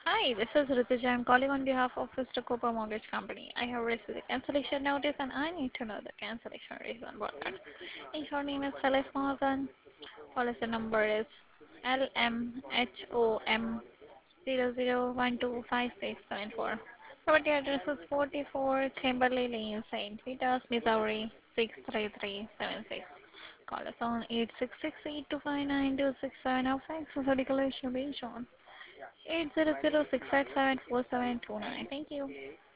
Hi, this is Rituja. I'm calling on behalf of Mr. Cooper Mortgage Company. I have received a cancellation notice and I need to know the cancellation reason for that. Insured name is Salif Mahajan. Policy number is LMHOM00125674. Property address is 44 Chamberlain Lane, St. Peters, Missouri 63376. Call us on 866-825-9267 or fax us a declaration based on 800-687-4729. Thank you.